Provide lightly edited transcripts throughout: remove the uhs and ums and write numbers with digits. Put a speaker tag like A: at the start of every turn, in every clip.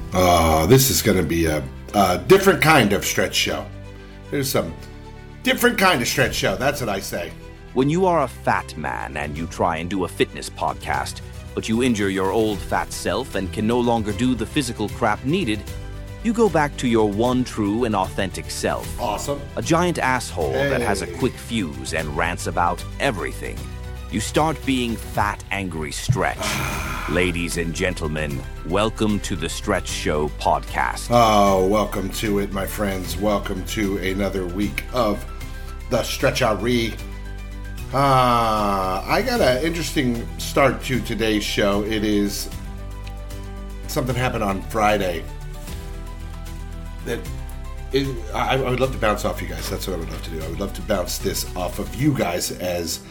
A: This is going to be a different kind of stretch show. There's some different kind of stretch show. That's what I say.
B: When you are a fat man and you try and do a fitness podcast, but you injure your old fat self and can no longer do the physical crap needed, you go back to your one true and authentic self.
A: Awesome.
B: A giant asshole that has a quick fuse and rants about everything. You start being Fat Angry Stretch. Ladies and gentlemen, welcome to the Stretch Show podcast.
A: Oh, welcome to it, my friends. Welcome to another week of the Stretchery. I got an interesting start to today's show. It is something happened on Friday that I would love to bounce off you guys. That's what I would love to do. I would love to bounce this off of you guys as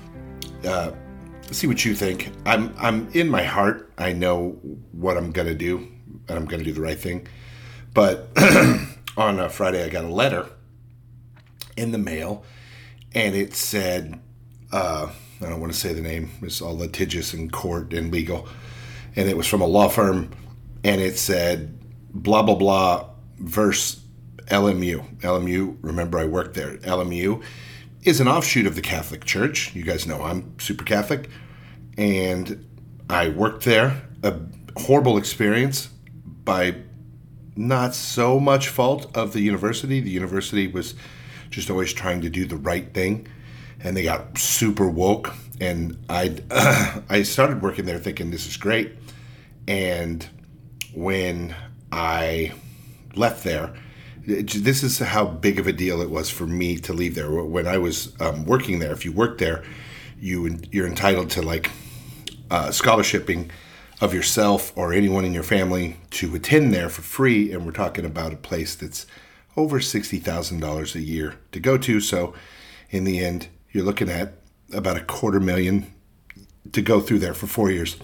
A: see what you think. I'm in my heart. I know what I'm gonna do, and I'm gonna do the right thing. But on Friday, I got a letter in the mail, and it said, I don't want to say the name. It's all litigious in court and legal, and it was from a law firm, and it said blah blah blah versus LMU. LMU. Remember, I worked there. LMU is an offshoot of the Catholic Church. You guys know I'm super Catholic. And I worked there. A horrible experience by not so much fault of the university. The university was just always trying to do the right thing. And they got super woke. And I started working there thinking this is great. And when I left there, this is how big of a deal it was for me to leave there. When I was working there, if you work there, you're entitled to like scholarshiping of yourself or anyone in your family to attend there for free. And we're talking about a place that's over $60,000 a year to go to. So in the end, you're looking at about $250,000 to go through there for 4 years.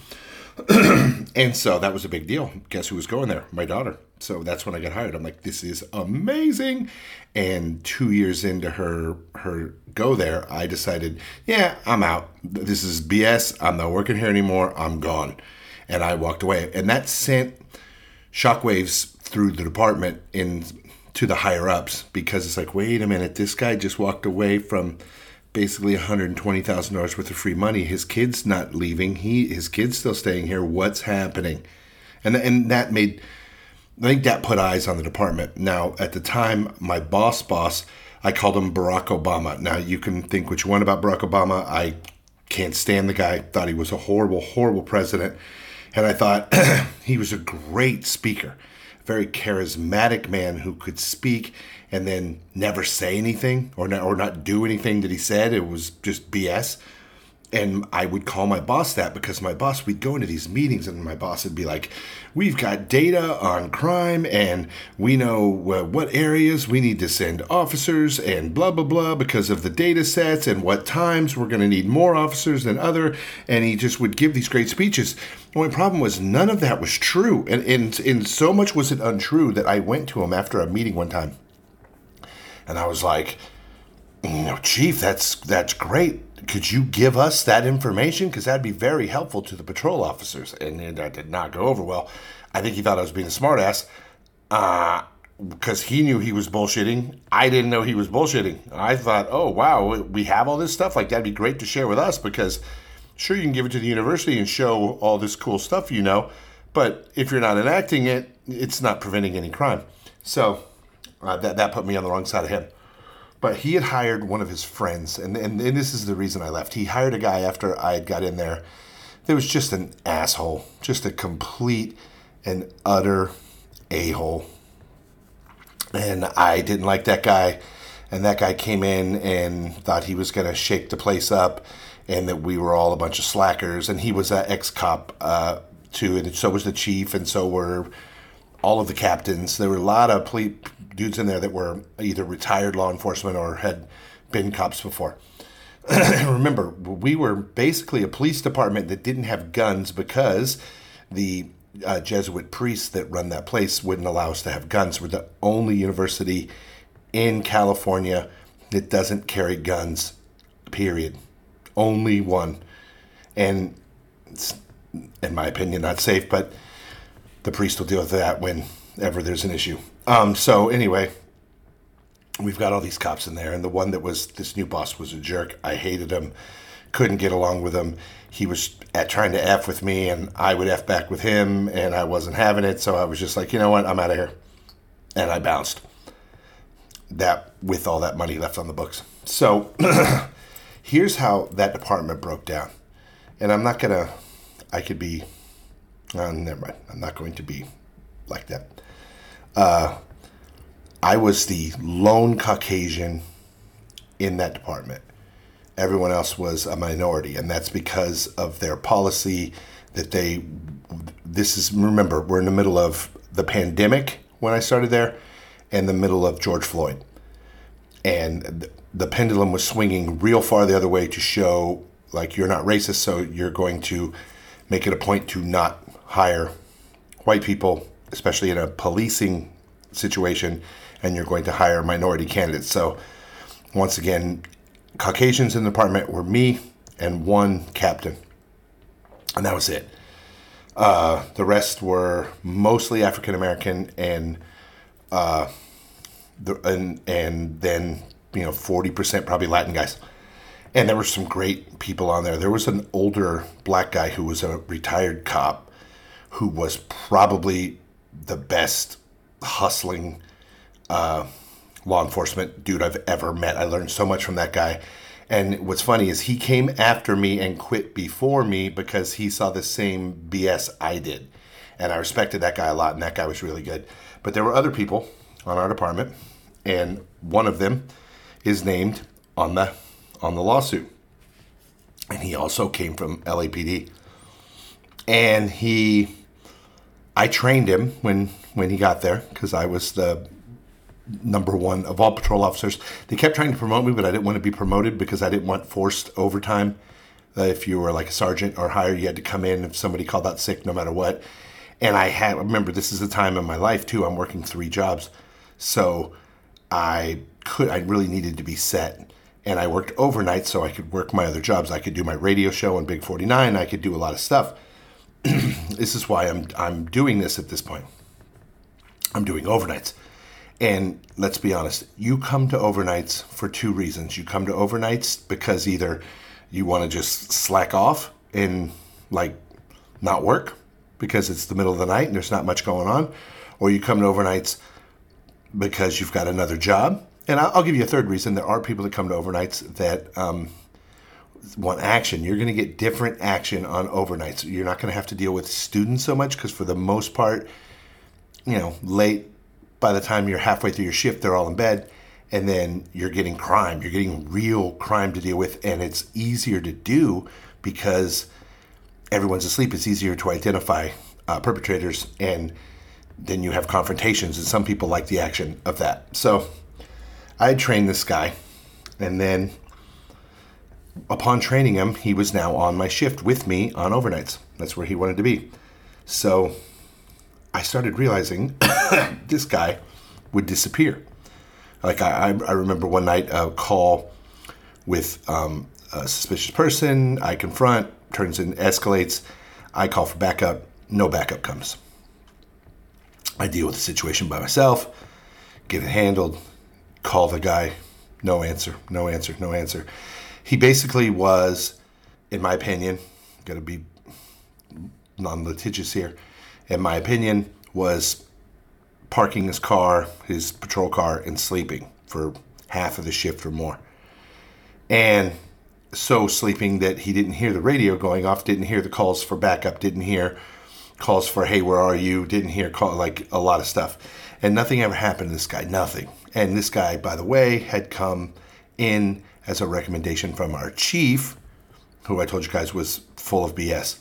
A: And so that was a big deal. Guess who was going there? My daughter. So that's when I got hired. I'm like, this is amazing. And 2 years into her go there, I decided, yeah, I'm out. This is BS. I'm not working here anymore. I'm gone. And I walked away. And that sent shockwaves through the department to the higher ups, because it's like, wait a minute, this guy just walked away from basically $120,000 worth of free money. His kid's not leaving. His kid's still staying here. What's happening? And that made, I think that put eyes on the department. Now, at the time, my boss, I called him Barack Obama. Now, you can think what you want about Barack Obama. I can't stand the guy. Thought he was a horrible, horrible president. And I thought he was a great speaker. Very charismatic man who could speak and then never say anything or not do anything that he said. It was just BS. And I would call my boss that, because we'd go into these meetings and my boss would be like, we've got data on crime and we know what areas we need to send officers and blah, blah, blah, because of the data sets and what times we're going to need more officers than other. And he just would give these great speeches. The only problem was none of that was true. And so much was it untrue that I went to him after a meeting one time. And I was like, Chief, that's great. Could you give us that information? Because that'd be very helpful to the patrol officers. And that did not go over well. I think he thought I was being a smartass because he knew he was bullshitting. I didn't know he was bullshitting. I thought, oh, wow, we have all this stuff? Like, that'd be great to share with us, because sure, you can give it to the university and show all this cool stuff you know, but if you're not enacting it, it's not preventing any crime. So that put me on the wrong side of him. But he had hired one of his friends, and this is the reason I left. He hired a guy after I had got in there that was just an asshole, just a complete and utter a-hole. And I didn't like that guy, and that guy came in and thought he was going to shake the place up and that we were all a bunch of slackers. And he was an ex-cop too, and so was the chief, and so were all of the captains. There were a lot of dudes in there that were either retired law enforcement or had been cops before. Remember, we were basically a police department that didn't have guns because the Jesuit priests that run that place wouldn't allow us to have guns. We're the only university in California that doesn't carry guns, period. Only one. And it's, in my opinion, not safe, but the priest will deal with that whenever there's an issue. So anyway, we've got all these cops in there, and the one that was this new boss was a jerk. I hated him, couldn't get along with him. He was trying to F with me, and I would F back with him, and I wasn't having it, so I was just like, you know what, I'm out of here. And I bounced. That with all that money left on the books. So here's how that department broke down. And I'm not going to, I could be, never mind. I'm not going to be like that. I was the lone Caucasian in that department. Everyone else was a minority, and that's because of their policy that remember, we're in the middle of the pandemic when I started there, and the middle of George Floyd. And the pendulum was swinging real far the other way to show, like, you're not racist, so you're going to make it a point to not hire white people, especially in a policing situation, and you're going to hire minority candidates. So once again, Caucasians in the department were me and one captain, and that was it. The rest were mostly African American, and then 40% probably Latin guys. And there were some great people on there. There was an older black guy who was a retired cop who was probably the best hustling law enforcement dude I've ever met. I learned so much from that guy. And what's funny is he came after me and quit before me because he saw the same BS I did. And I respected that guy a lot, and that guy was really good. But there were other people on our department, and one of them is named on the lawsuit. And he also came from LAPD. And I trained him when he got there, because I was the number one of all patrol officers. They kept trying to promote me, but I didn't want to be promoted because I didn't want forced overtime. If you were like a sergeant or higher, you had to come in if somebody called out sick, no matter what. And remember, this is the time in my life too, I'm working 3 jobs. So I really needed to be set. And I worked overnight so I could work my other jobs. I could do my radio show on Big 49. I could do a lot of stuff. This is why I'm doing this at this point. I'm doing overnights. And let's be honest, you come to overnights for 2 reasons. You come to overnights because either you want to just slack off and like not work because it's the middle of the night and there's not much going on, or you come to overnights because you've got another job. And I'll give you a third reason. There are people that come to overnights that want action. You're going to get different action on overnights. You're not going to have to deal with students so much because for the most part, late, by the time you're halfway through your shift, they're all in bed, and then you're getting crime. You're getting real crime to deal with, and it's easier to do because everyone's asleep. It's easier to identify perpetrators, and then you have confrontations, and some people like the action of that. So I trained this guy, and then upon training him, he was now on my shift with me on overnights. That's where he wanted to be. So I started realizing this guy would disappear. Like I remember one night a call with a suspicious person. I confront, turns in, escalates. I call for backup. No backup comes. I deal with the situation by myself, get it handled, call the guy. No answer, no answer, no answer. He basically was, in my opinion, got to be non-litigious here, in my opinion, was parking his car, his patrol car, and sleeping for half of the shift or more. And so sleeping that he didn't hear the radio going off, didn't hear the calls for backup, didn't hear calls for, hey, where are you? Didn't hear like a lot of stuff. And nothing ever happened to this guy, nothing. And this guy, by the way, had come in as a recommendation from our chief, who I told you guys was full of BS.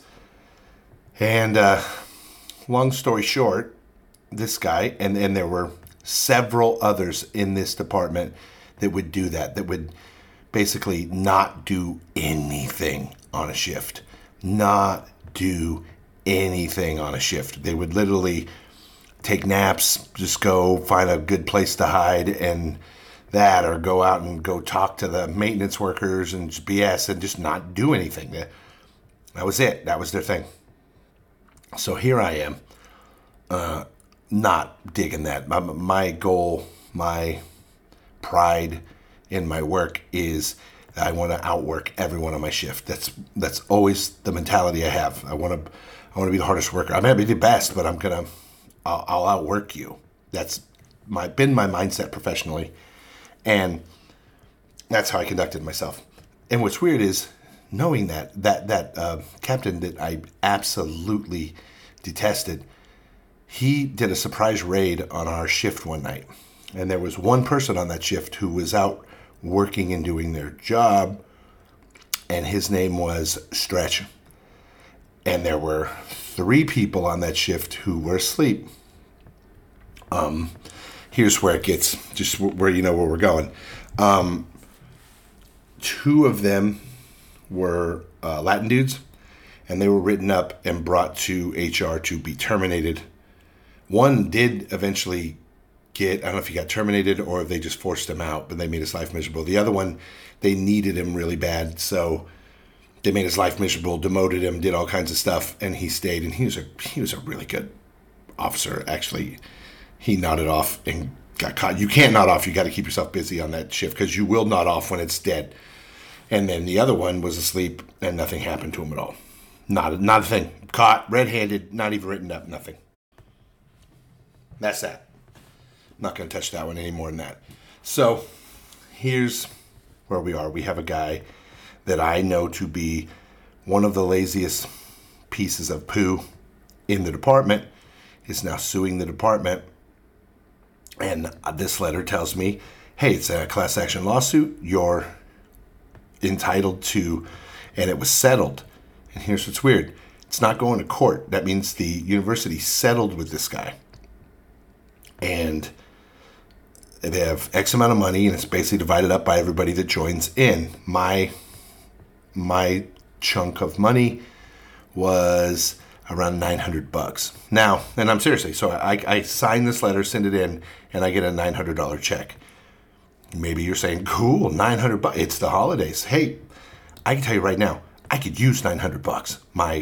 A: And long story short, this guy, and there were several others in this department that would do that would basically not do anything on a shift. Not do anything on a shift. They would literally take naps, just go find a good place to hide and that, or go out and go talk to the maintenance workers and just BS and just not do anything. That was it. That was their thing. So here I am Not digging that. My goal, my pride in my work is that I want to outwork everyone on my shift. That's always the mentality I have. I want to be the hardest worker. I may not be the best, but I'll outwork you. That's been my mindset professionally, and that's how I conducted myself. And what's weird is knowing that captain that I absolutely detested, he did a surprise raid on our shift one night. And there was one person on that shift who was out working and doing their job, and his name was Stretch. And there were 3 people on that shift who were asleep. Here's where it gets, just where you know where we're going. 2 of them were Latin dudes, and they were written up and brought to HR to be terminated. One did eventually I don't know if he got terminated or if they just forced him out, but they made his life miserable. The other one, they needed him really bad, so they made his life miserable, demoted him, did all kinds of stuff, and he stayed. And he was a really good officer. Actually, he nodded off and got caught. You can't nod off. You got to keep yourself busy on that shift because you will nod off when it's dead. And then the other one was asleep, and nothing happened to him at all. Not a thing. Caught red-handed, not even written up, nothing. That's that. Not going to touch that one any more than that. So here's where we are. We have a guy that I know to be one of the laziest pieces of poo in the department is now suing the department. And this letter tells me, hey, it's a class action lawsuit. You're entitled to, and it was settled. And here's what's weird. It's not going to court. That means the university settled with this guy. And they have X amount of money, and it's basically divided up by everybody that joins in. My chunk of money was around $900. Now, and I'm seriously, so I sign this letter, send it in, and I get a $900 check. Maybe you're saying, cool, $900. It's the holidays. Hey, I can tell you right now, I could use $900.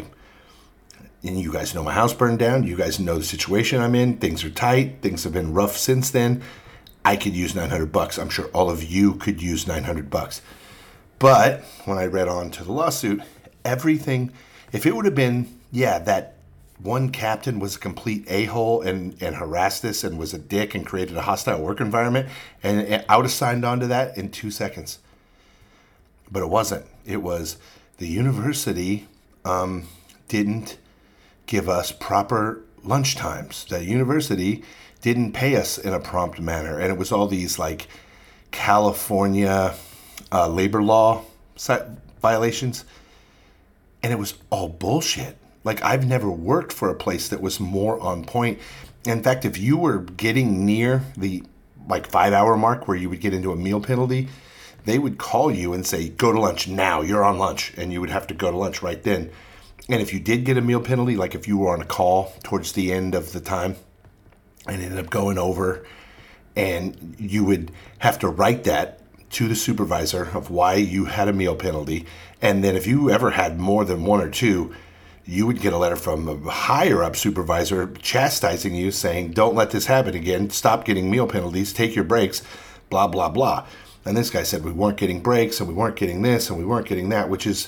A: And you guys know my house burned down. You guys know the situation I'm in. Things are tight. Things have been rough since then. I could use $900. I'm sure all of you could use $900. But when I read on to the lawsuit, everything, if it would have been, that one captain was a complete a-hole and harassed us and was a dick and created a hostile work environment, and I would have signed on to that in 2 seconds. But it wasn't. It was the university didn't give us proper lunch times. The university didn't pay us in a prompt manner. And it was all these like California labor law violations. And it was all bullshit. Like, I've never worked for a place that was more on point. In fact, if you were getting near the 5-hour mark where you would get into a meal penalty, they would call you and say, go to lunch now, you're on lunch. And you would have to go to lunch right then. And if you did get a meal penalty, like if you were on a call towards the end of the time and ended up going over, and you would have to write that to the supervisor of why you had a meal penalty. And then if you ever had more than 1 or 2, you would get a letter from a higher up supervisor chastising you, saying, don't let this happen again. Stop getting meal penalties. Take your breaks, blah, blah, blah. And this guy said we weren't getting breaks and we weren't getting this and we weren't getting that, which is,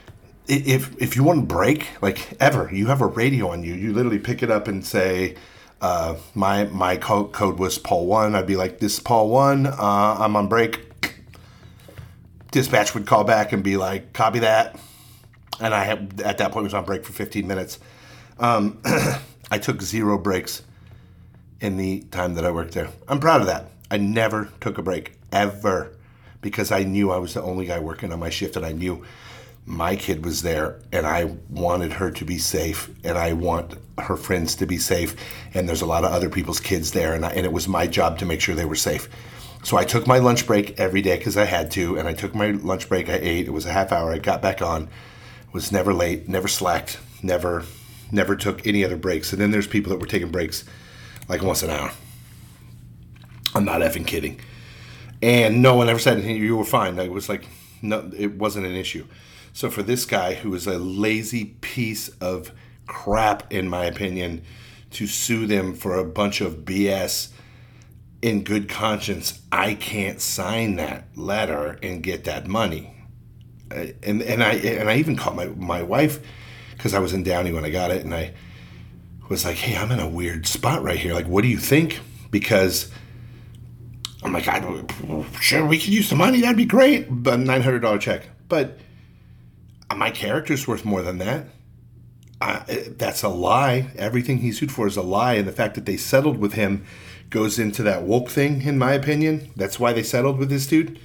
A: if you want to break, you have a radio on you. You literally pick it up and say, my code was Paul 1. I'd be like, this is Paul 1. I'm on break. Dispatch would call back and be like, copy that. And at that point, was on break for 15 minutes. I took 0 breaks in the time that I worked there. I'm proud of that. I never took a break, ever, because I knew I was the only guy working on my shift, and I knew my kid was there, and I wanted her to be safe, and I want her friends to be safe, and there's a lot of other people's kids there, and it was my job to make sure they were safe. So I took my lunch break every day because I had to, and I took my lunch break. I ate. It was a half hour. I got back on. Was never late, never slacked, never took any other breaks. And then there's people that were taking breaks like once an hour. I'm not effing kidding. And no one ever said anything. You were fine. It was like, no, it wasn't an issue. So for this guy who was a lazy piece of crap, in my opinion, to sue them for a bunch of BS in good conscience, I can't sign that letter and get that money. And I even called my wife, because I was in Downey when I got it, and I was like, hey, I'm in a weird spot right here. Like, what do you think? Because I'm like, sure, we could use the money. That'd be great. But $900 check. But my character's worth more than that. That's a lie. Everything he sued for is a lie. And the fact that they settled with him goes into that woke thing, in my opinion. That's why they settled with this dude.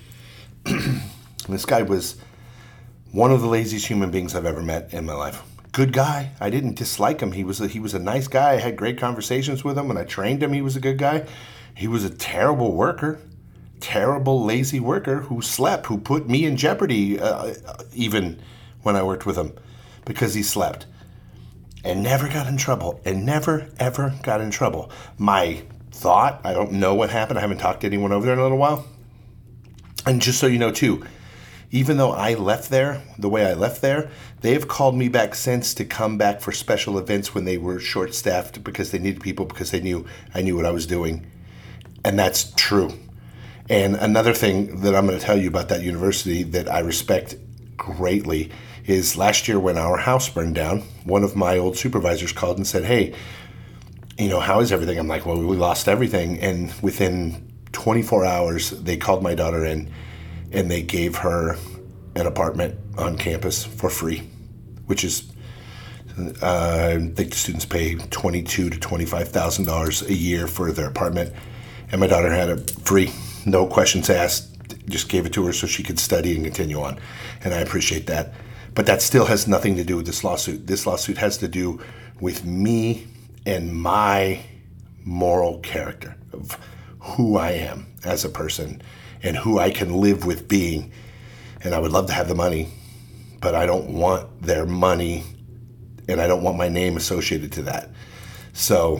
A: This guy was one of the laziest human beings I've ever met in my life. Good guy. I didn't dislike him. He was a nice guy. I had great conversations with him. When I trained him, he was a good guy. He was a terrible worker. Terrible, lazy worker who slept, who put me in jeopardy even when I worked with him because he slept. And never got in trouble. And never, ever got in trouble. My thought, I don't know what happened. I haven't talked to anyone over there in a little while. And just so you know, too, even though I left there the way I left there, they've called me back since to come back for special events when they were short-staffed because they needed people because they knew I knew what I was doing. And that's true. And another thing that I'm going to tell you about that university that I respect greatly is last year when our house burned down, one of my old supervisors called and said, hey, how is everything? I'm like, well, we lost everything. And within 24 hours, they called my daughter in and they gave her an apartment on campus for free, which is, I think the students pay $22,000 to $25,000 a year for their apartment. And my daughter had it free, no questions asked, just gave it to her so she could study and continue on. And I appreciate that. But that still has nothing to do with this lawsuit. This lawsuit has to do with me and my moral character of who I am as a person and who I can live with being. And I would love to have the money, but I don't want their money and I don't want my name associated to that. So,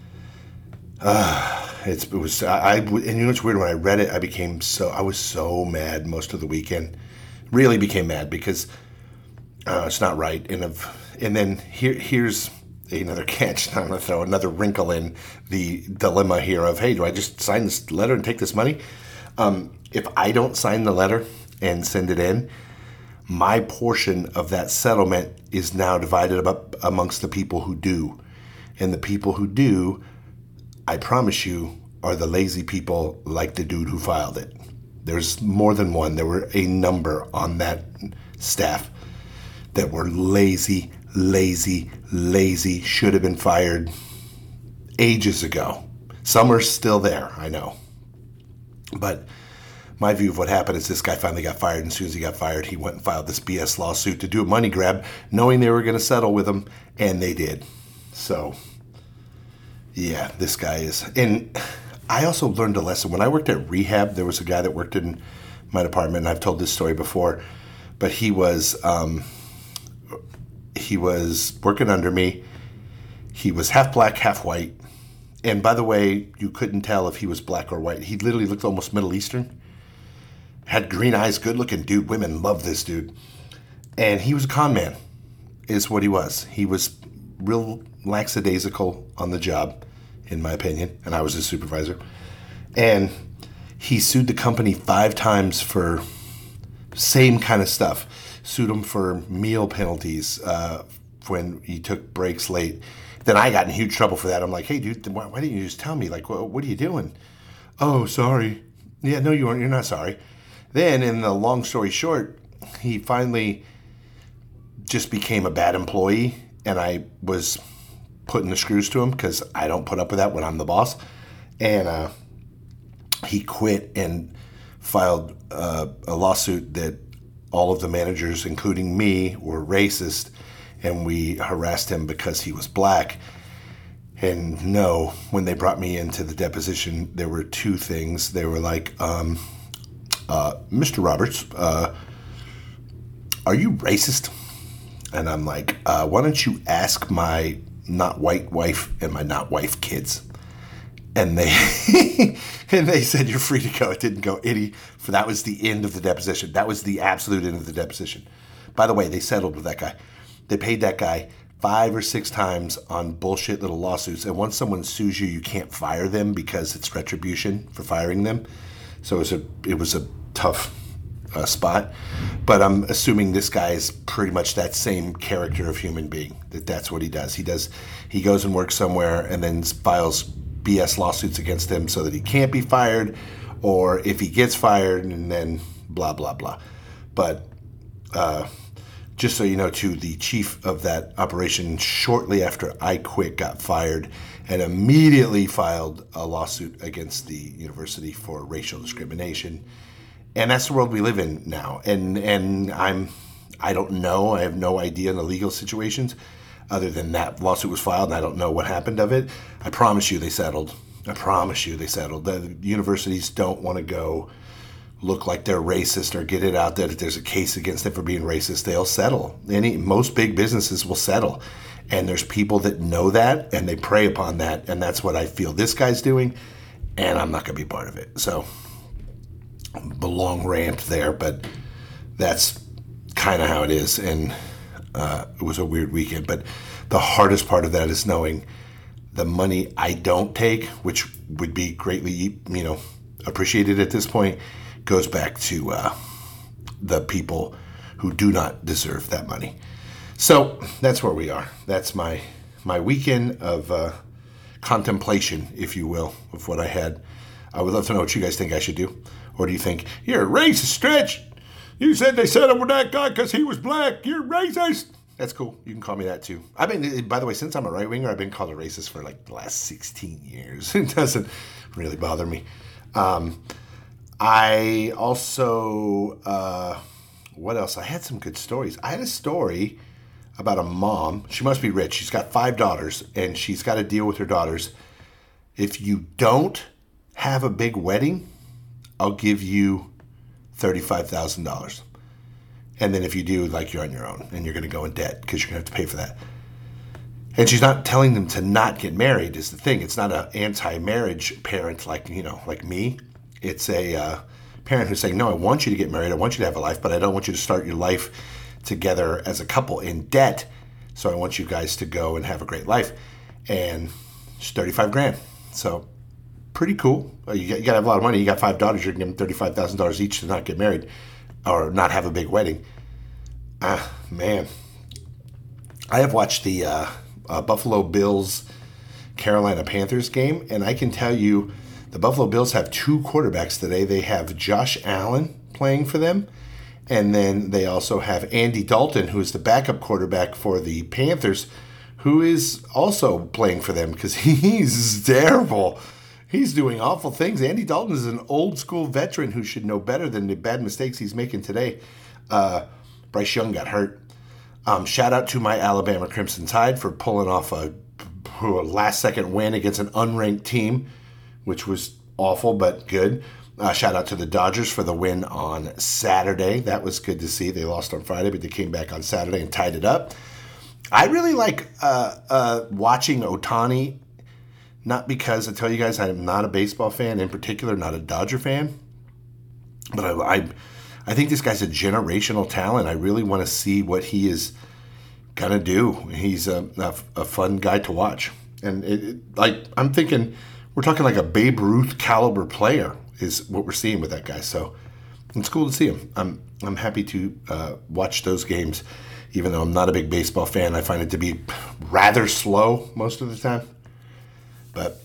A: and you know what's weird? When I read it, I was so mad most of the weekend. Really became mad because it's not right. And then here's another catch. I'm going to throw another wrinkle in the dilemma here of, hey, do I just sign this letter and take this money? If I don't sign the letter and send it in, my portion of that settlement is now divided up amongst the people who do. And the people who do, I promise you, are the lazy people like the dude who filed it. There's more than one. There were a number on that staff that were lazy, should have been fired ages ago. Some are still there, I know. But my view of what happened is this guy finally got fired, and as soon as he got fired, he went and filed this BS lawsuit to do a money grab, knowing they were going to settle with him, and they did. So, yeah, this guy is... And I also learned a lesson. When I worked at rehab, there was a guy that worked in my department, and I've told this story before, but he was working under me. He was half black, half white. And by the way, you couldn't tell if he was black or white. He literally looked almost Middle Eastern. Had green eyes, good-looking dude. Women love this dude. And he was a con man, is what he was. He was real lackadaisical on the job, in my opinion. And I was his supervisor. And he sued the company 5 times for same kind of stuff. Sued him for meal penalties when he took breaks late. Then I got in huge trouble for that. I'm like, hey, dude, why didn't you just tell me? Like, what are you doing? Oh, sorry. Yeah, no, you aren't. You're not sorry. Then, in the long story short, he finally just became a bad employee, and I was putting the screws to him because I don't put up with that when I'm the boss. And he quit and filed a lawsuit that all of the managers, including me, were racist, and we harassed him because he was black. And no, when they brought me into the deposition, there were 2 things. They were like, Mr. Roberts, are you racist? And I'm like, why don't you ask my not white wife and my not wife kids? And they said, you're free to go. It didn't go any. That was the end of the deposition. That was the absolute end of the deposition. By the way, they settled with that guy. They paid that guy 5 or 6 times on bullshit little lawsuits. And once someone sues you, you can't fire them because it's retribution for firing them. So it was a tough spot. But I'm assuming this guy is pretty much that same character of human being. That's what he does. He goes and works somewhere and then files BS lawsuits against him so that he can't be fired, or if he gets fired, and then blah, blah, blah. But just so you know, too, the chief of that operation, shortly after I quit, got fired and immediately filed a lawsuit against the university for racial discrimination. And that's the world we live in now. And I don't know. I have no idea in the legal situations other than that lawsuit was filed, and I don't know what happened of it. I promise you they settled. The universities don't want to go look like they're racist or get it out there that there's a case against them for being racist. They'll settle. Most big businesses will settle. And there's people that know that, and they prey upon that, and that's what I feel this guy's doing, and I'm not going to be part of it. So, the long rant there, but that's kind of how it is, and it was a weird weekend. But the hardest part of that is knowing the money I don't take, which would be greatly, appreciated at this point, goes back to the people who do not deserve that money. So that's where we are. That's my weekend of contemplation, if you will, of what I had. I would love to know what you guys think I should do. Or do you think, you're a racist, Stretch? You said they set up with that guy because he was black. You're racist. That's cool. You can call me that too. I've been, by the way, since I'm a right-winger, I've been called a racist for like the last 16 years. It doesn't really bother me. I also, what else? I had some good stories. I had a story about a mom. She must be rich. She's got 5 daughters, and she's got to deal with her daughters. If you don't have a big wedding, I'll give you $35,000. And then if you do, like, you're on your own, and you're going to go in debt because you're going to have to pay for that. And she's not telling them to not get married is the thing. It's not an anti-marriage parent like me. It's a parent who's saying, no, I want you to get married. I want you to have a life, but I don't want you to start your life together as a couple in debt. So I want you guys to go and have a great life. And it's $35,000. So pretty cool. You got to have a lot of money. You got 5 daughters. You're going to give them $35,000 each to not get married or not have a big wedding. Man. I have watched the Buffalo Bills Carolina Panthers game, and I can tell you the Buffalo Bills have 2 quarterbacks today. They have Josh Allen playing for them, and then they also have Andy Dalton, who is the backup quarterback for the Panthers, who is also playing for them because he's terrible. He's doing awful things. Andy Dalton is an old-school veteran who should know better than the bad mistakes he's making today. Bryce Young got hurt. Shout out to my Alabama Crimson Tide for pulling off a last-second win against an unranked team, which was awful but good. Shout out to the Dodgers for the win on Saturday. That was good to see. They lost on Friday, but they came back on Saturday and tied it up. I really like watching Ohtani, not because, I tell you guys, I'm not a baseball fan, in particular, not a Dodger fan, but I think this guy's a generational talent. I really want to see what he is going to do. He's a fun guy to watch. And I'm thinking, we're talking like a Babe Ruth caliber player is what we're seeing with that guy. So it's cool to see him. I'm happy to watch those games, even though I'm not a big baseball fan. I find it to be rather slow most of the time. But,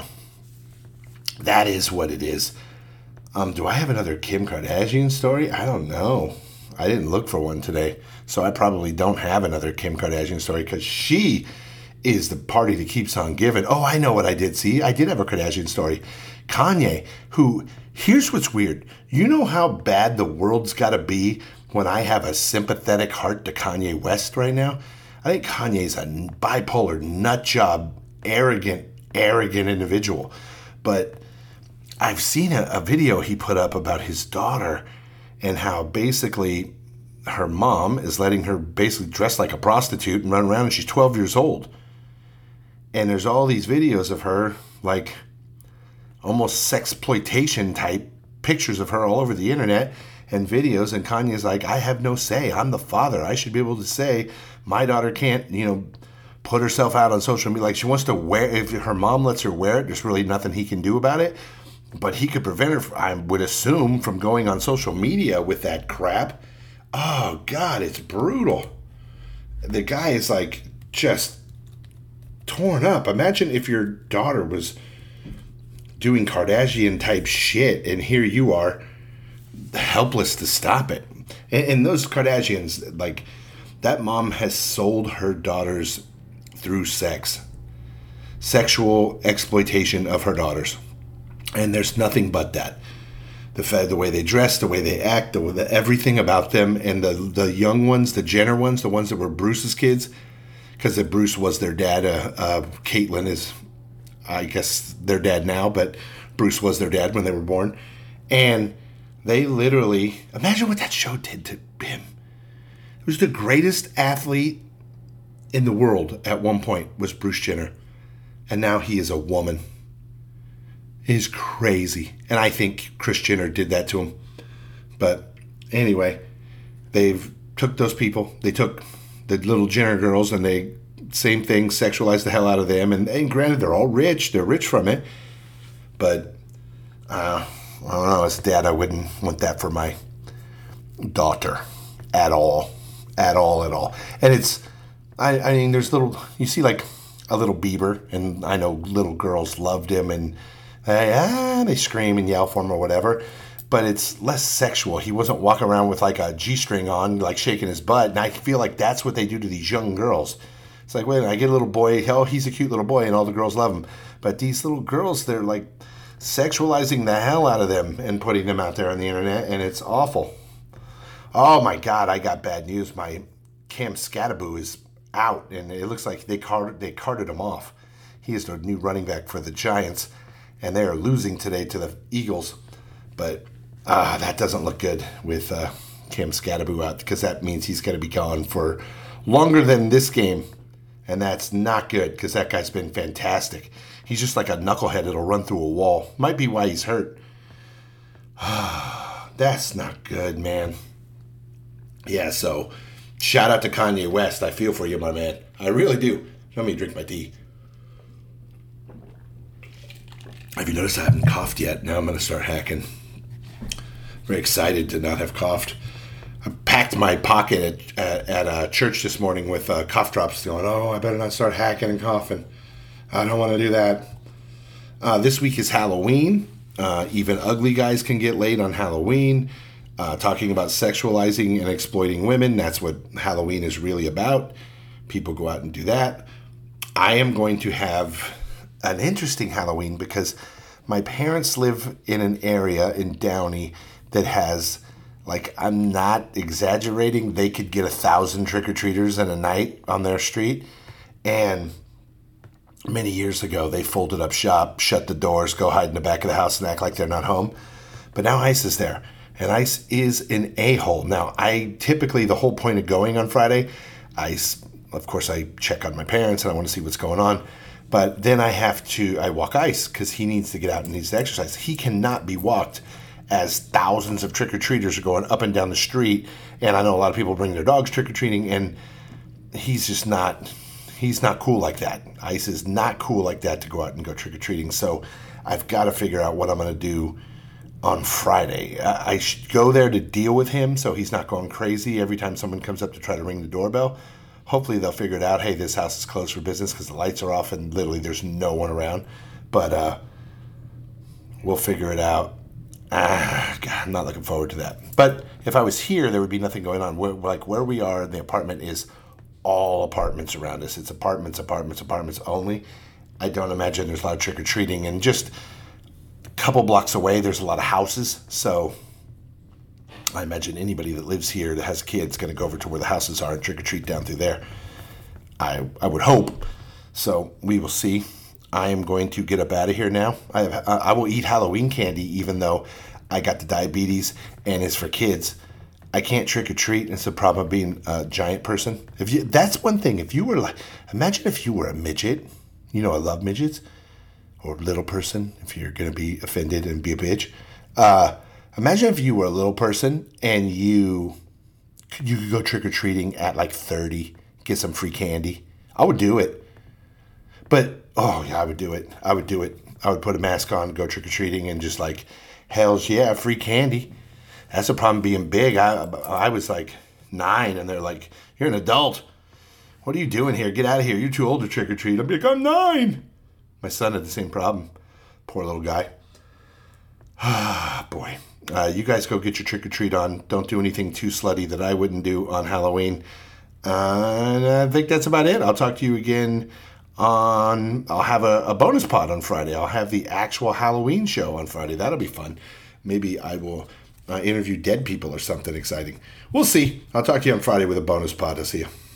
A: that is what it is. Do I have another Kim Kardashian story? I don't know. I didn't look for one today, so I probably don't have another Kim Kardashian story because she is the party that keeps on giving. Oh, I know what I did see. I did have a Kardashian story. Kanye, who, here's what's weird. You know how bad the world's got to be when I have a sympathetic heart to Kanye West right now? I think Kanye's a bipolar, nut job, arrogant individual. But I've seen a video he put up about his daughter and how basically her mom is letting her basically dress like a prostitute and run around, and she's 12 years old. And there's all these videos of her, like almost sexploitation type pictures of her all over the internet. and videos, and Kanye's like, I have no say. I'm the father. I should be able to say my daughter can't, put herself out on social media. Like, she wants to wear, if her mom lets her wear it, there's really nothing he can do about it. But he could prevent her, I would assume, from going on social media with that crap. Oh, God, it's brutal. The guy is like just torn up. Imagine if your daughter was doing Kardashian type shit and here you are helpless to stop it. And those Kardashians, like, that mom has sold her daughters through sex. Sexual exploitation of her daughters. And there's nothing but that. The way they dress, the way they act, everything about them, and the young ones, the Jenner ones, the ones that were Bruce's kids, because Bruce was their dad. Caitlyn is, I guess, their dad now, but Bruce was their dad when they were born. And they literally, imagine what that show did to him. He was the greatest athlete in the world at one point, was Bruce Jenner. And now he is a woman. It is crazy. And I think Kris Jenner did that to him. But anyway, they've took those people. They took the little Jenner girls and they, same thing, sexualized the hell out of them. And granted, they're all rich. They're rich from it. But I don't know. As a dad, I wouldn't want that for my daughter at all. At all, at all. And it's, I mean, there's you see like a little Bieber, and I know little girls loved him, and they scream and yell for him or whatever, but it's less sexual. He wasn't walking around with like a G-string on, like shaking his butt, and I feel like that's what they do to these young girls. It's like, wait a minute, I get a little boy, oh, he's a cute little boy, and all the girls love him. But these little girls, they're like sexualizing the hell out of them and putting them out there on the internet, and it's awful. Oh my God, I got bad news. My Cam Skattebo is out, and it looks like they carted him off. He is the new running back for the Giants, and they are losing today to the Eagles. But that doesn't look good with Cam Skattebo out, because that means he's going to be gone for longer than this game, and that's not good because that guy's been fantastic. He's just like a knucklehead that'll run through a wall. Might be why he's hurt. That's not good, man. Yeah, so shout out to Kanye West. I feel for you, my man. I really do. Let me drink my tea. Have you noticed I haven't coughed yet? Now I'm going to start hacking. Very excited to not have coughed. I packed my pocket at church this morning with cough drops going, I better not start hacking and coughing. I don't want to do that. This week is Halloween. Even ugly guys can get laid on Halloween. Talking about sexualizing and exploiting women. That's what Halloween is really about. People go out and do that. I am going to have an interesting Halloween because my parents live in an area in Downey that has, like, I'm not exaggerating, they could get 1,000 trick-or-treaters in a night on their street. And many years ago, they folded up shop, shut the doors, go hide in the back of the house and act like they're not home. But now ICE is there. And ICE is an a-hole. Now, the whole point of going on Friday, of course, I check on my parents and I want to see what's going on. But then I walk ICE because he needs to get out and needs to exercise. He cannot be walked as thousands of trick-or-treaters are going up and down the street. And I know a lot of people bring their dogs trick-or-treating, and he's not cool like that. ICE is not cool like that to go out and go trick-or-treating. So I've got to figure out what I'm going to do on Friday. I should go there to deal with him so he's not going crazy every time someone comes up to try to ring the doorbell. Hopefully they'll figure it out. Hey, this house is closed for business because the lights are off and literally there's no one around. But we'll figure it out. God, I'm not looking forward to that. But if I was here, there would be nothing going on. Where we are in the apartment is all apartments around us. It's apartments only. I don't imagine there's a lot of trick-or-treating. And just a couple blocks away, there's a lot of houses. So I imagine anybody that lives here that has kids is going to go over to where the houses are and trick-or-treat down through there. I would hope. So we will see. I am going to get up out of here now. I will eat Halloween candy even though I got the diabetes and it's for kids. I can't trick-or-treat. It's the problem of being a giant person. That's one thing. Imagine if you were a midget. You know I love midgets. Or little person, if you're going to be offended and be a bitch. Imagine if you were a little person and you could go trick-or-treating at like 30, get some free candy. I would do it. But, oh yeah, I would do it. I would do it. I would put a mask on, go trick-or-treating, and just like, hells yeah, free candy. That's the problem being big. I was like 9, and they're like, you're an adult. What are you doing here? Get out of here. You're too old to trick-or-treat. I'm like, I'm 9. My son had the same problem. Poor little guy. Ah, boy. You guys go get your trick-or-treat on. Don't do anything too slutty that I wouldn't do on Halloween. And I think that's about it. I'll talk to you again I'll have a bonus pod on Friday. I'll have the actual Halloween show on Friday. That'll be fun. Maybe I will interview dead people or something exciting. We'll see. I'll talk to you on Friday with a bonus pod. I'll see you.